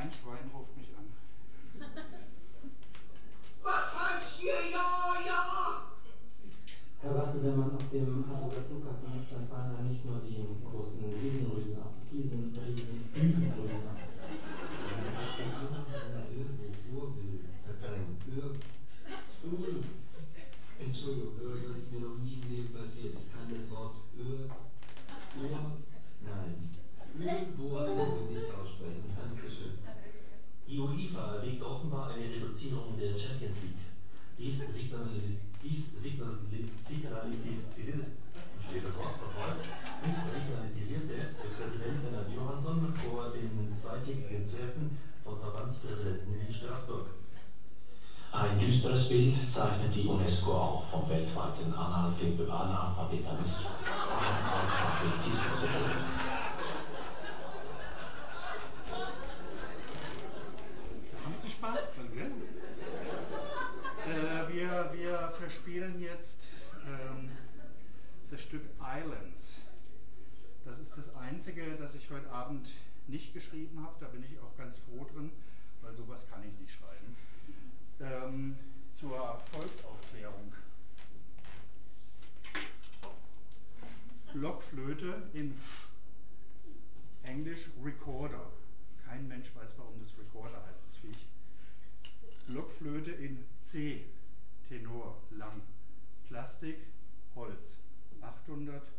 Ein Schwein ruft mich an. Was heißt hier ja, ja? Herr Wachte, wenn man auf dem Hamburger Flughafen ist, dann fallen da nicht nur die großen Riesenrüsen ab. Riesenrüsen ab. Verzeihung, Entschuldigung, das ist mir noch nie im Leben passiert. Ich kann das Wort nein. Also nicht aussprechen. Dankeschön. Die UEFA erwägt offenbar eine Reduzierung der Champions League. Dies signalisierte der Präsident Lennart Johansson vor dem zweitägigen Treffen von Verbandspräsidenten in Straßburg. Ein düsteres Bild zeichnet die UNESCO auch vom weltweiten Analphabetismus hervor. Da haben Sie Spaß drin, gell? Wir verspielen jetzt das Stück Islands. Das ist das einzige, das ich heute Abend nicht geschrieben habe. Da bin ich auch ganz froh drin, weil sowas kann ich nicht schreiben. Zur Volksaufklärung. Blockflöte in F. Englisch Recorder. Kein Mensch weiß, warum das Recorder heißt, das Viech. Blockflöte in C. Tenor, lang. Plastik, Holz. 800